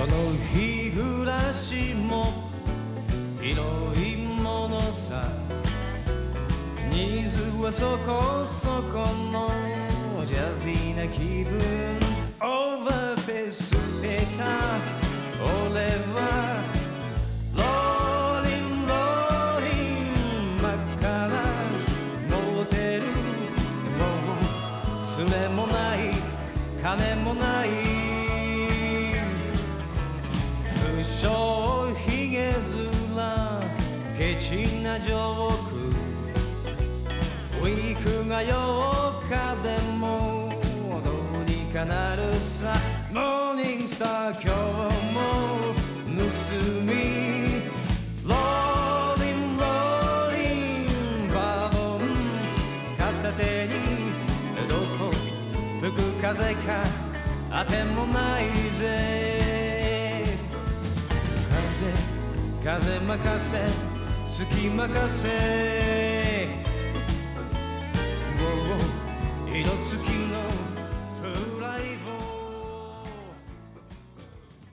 その日暮らしも広いものさ。水はそこそこのジャズィーな気分。オーバーフェイスしてた俺はローリンローリン真っ赤なモテル。もう爪もない金もない不精ひげ面ケチなジョーク。ウィークが8日でもどうにかなるさ。モーニングスター今日も盗みローリンローリンバーボン片手にどこ吹く風か当てもないぜ。風任せ月任せ色付きの